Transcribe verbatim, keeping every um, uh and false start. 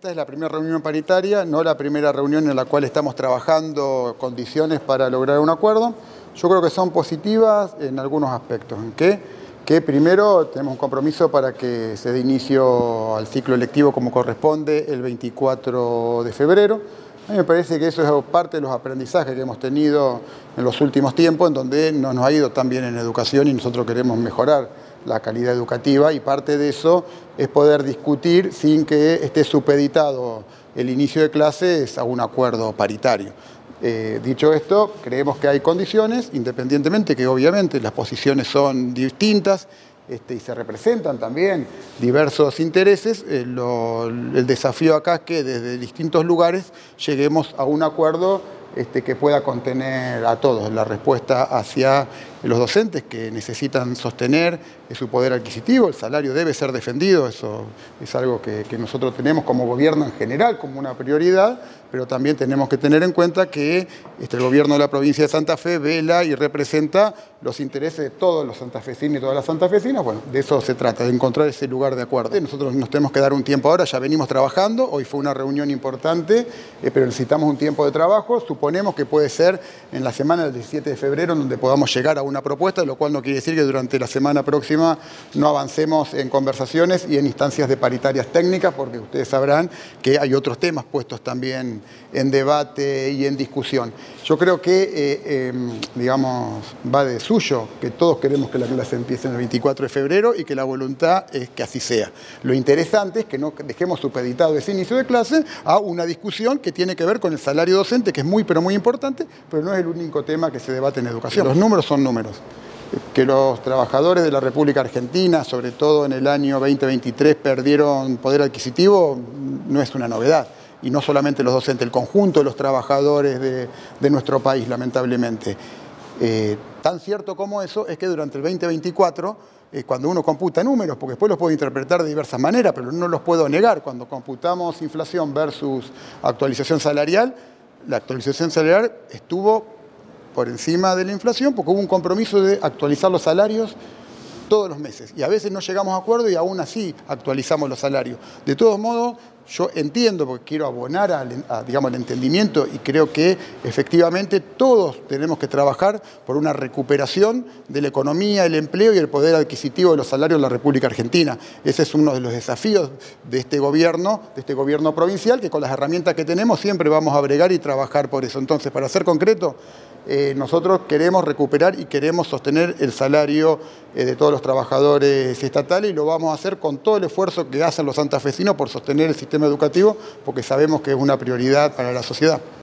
Esta es la primera reunión paritaria, no la primera reunión en la cual estamos trabajando condiciones para lograr un acuerdo. Yo creo que son positivas en algunos aspectos. ¿En qué? Que primero tenemos un compromiso para que se dé inicio al ciclo electivo como corresponde el veinticuatro de febrero. A mí me parece que eso es parte de los aprendizajes que hemos tenido en los últimos tiempos, en donde no nos ha ido tan bien en educación y nosotros queremos mejorar la calidad educativa, y parte de eso es poder discutir sin que esté supeditado el inicio de clases a un acuerdo paritario. Eh, dicho esto, creemos que hay condiciones, independientemente que obviamente las posiciones son distintas este, y se representan también diversos intereses. Eh, lo, el desafío acá es que desde distintos lugares lleguemos a un acuerdo este, que pueda contener a todos. La respuesta hacia los docentes que necesitan sostener su poder adquisitivo, el salario debe ser defendido, eso es algo que, que nosotros tenemos como gobierno en general como una prioridad, pero también tenemos que tener en cuenta que este, el gobierno de la provincia de Santa Fe vela y representa los intereses de todos los santafesinos y todas las santafesinas. Bueno, de eso se trata, de encontrar ese lugar de acuerdo. Nosotros nos tenemos que dar un tiempo ahora, ya venimos trabajando, hoy fue una reunión importante, eh, pero necesitamos un tiempo de trabajo. Suponemos que puede ser en la semana del diecisiete de febrero en donde podamos llegar a una propuesta, lo cual no quiere decir que durante la semana próxima no avancemos en conversaciones y en instancias de paritarias técnicas, porque ustedes sabrán que hay otros temas puestos también en debate y en discusión. Yo creo que, eh, eh, digamos, va de suyo, que todos queremos que la clase empiece en el veinticuatro de febrero y que la voluntad es que así sea. Lo interesante es que no dejemos supeditado ese inicio de clase a una discusión que tiene que ver con el salario docente, que es muy, pero muy importante, pero no es el único tema que se debate en educación. Los números son números. Que los trabajadores de la República Argentina, sobre todo en el año veinte veintitrés, perdieron poder adquisitivo, no es una novedad. Y no solamente los docentes, el conjunto de los trabajadores de, de nuestro país, lamentablemente. Eh, tan cierto como eso es que durante el veinte veinticuatro, eh, cuando uno computa números, porque después los puedo interpretar de diversas maneras, pero no los puedo negar, cuando computamos inflación versus actualización salarial, la actualización salarial estuvo por encima de la inflación, porque hubo un compromiso de actualizar los salarios todos los meses. Y a veces no llegamos a acuerdo y aún así actualizamos los salarios. De todos modos, yo entiendo, porque quiero abonar al, a, digamos, al entendimiento, y creo que efectivamente todos tenemos que trabajar por una recuperación de la economía, el empleo y el poder adquisitivo de los salarios en la República Argentina. Ese es uno de los desafíos de este gobierno, de este gobierno provincial, que con las herramientas que tenemos siempre vamos a bregar y trabajar por eso. Entonces, para ser concreto, Eh, nosotros queremos recuperar y queremos sostener el salario eh, de todos los trabajadores estatales, y lo vamos a hacer con todo el esfuerzo que hacen los santafesinos por sostener el sistema educativo, porque sabemos que es una prioridad para la sociedad.